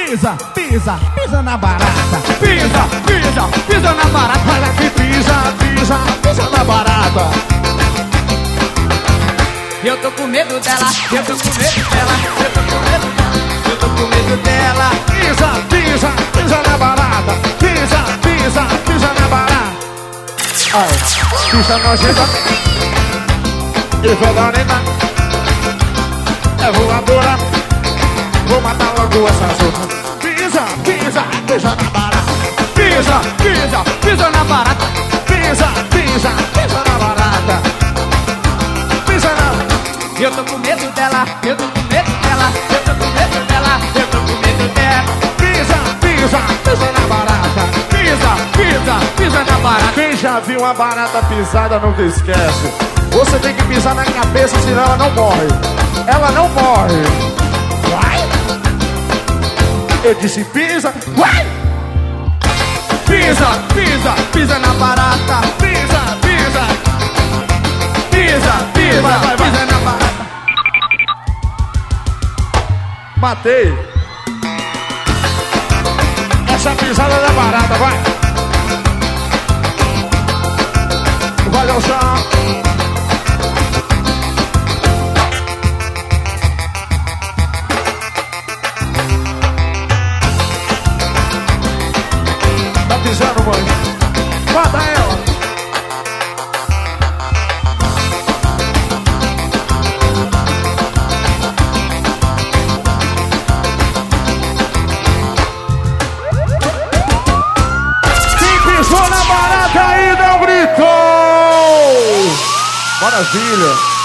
Pisa, pisa, pisa na barata. Pisa, pisa, pisa na barata. Olha que pisa, pisa, pisa na barata. Eu tô com medo dela, eu tô com medo dela, eu tô com medo dela, eu tô com medo dela. Pisa, pisa, pisa na barata. Pisa, pisa, pisa na barata. Ai, pisa nojenta e fedorenta. É voadora, vou matar logo essa sopa. Pisa, pisa, pisa na barata. Pisa, pisa, pisa na barata. Pisa, pisa, pisa na barata. Pisa na... Eu tô com medo dela, eu tô com medo dela, eu tô com medo dela, eu tô com medo dela. Pisa, pisa, pisa na barata. Pisa, pisa, pisa na barata. Quem já viu uma barata pisada nunca esquece. Você tem que pisar na cabeça, senão ela não morre. Ela não morre. Vai! Eu disse pisa, vai! Pisa, pisa, pisa na barata. Pisa, pisa. Pisa, pisa, Vai. pisa na barata. Matei. Essa pisada da barata, vai. Vai ao chão. Tá pisando, mãe. Mata ela. Pisou na barata e não gritou! Maravilha!